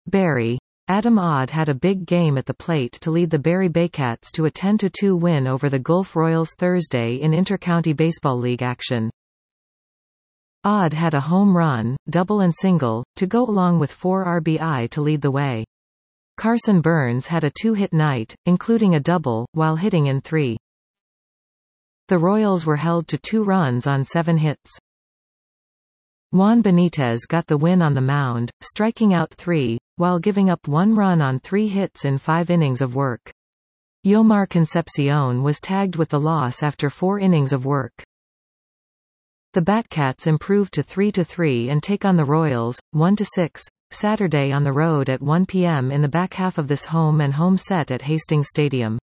Barry. Adam Odd had a big game at the plate to lead the Barry Baycats to a 10-2 win over the Gulf Royals Thursday in Intercounty Baseball League action. Odd had a home run, double and single, to go along with 4 RBI to lead the way. Carson Burns had a 2-hit night, including a double, while hitting in 3. The Royals were held to 2 runs on 7 hits. Juan Benitez got the win on the mound, striking out 3, while giving up 1 run on 3 hits in 5 innings of work. Yomar Concepcion was tagged with the loss after 4 innings of work. The Batcats improved to 3-3 and take on the Royals, 1-6, Saturday on the road at 1 p.m. in the back half of this home-and-home set at Hastings Stadium.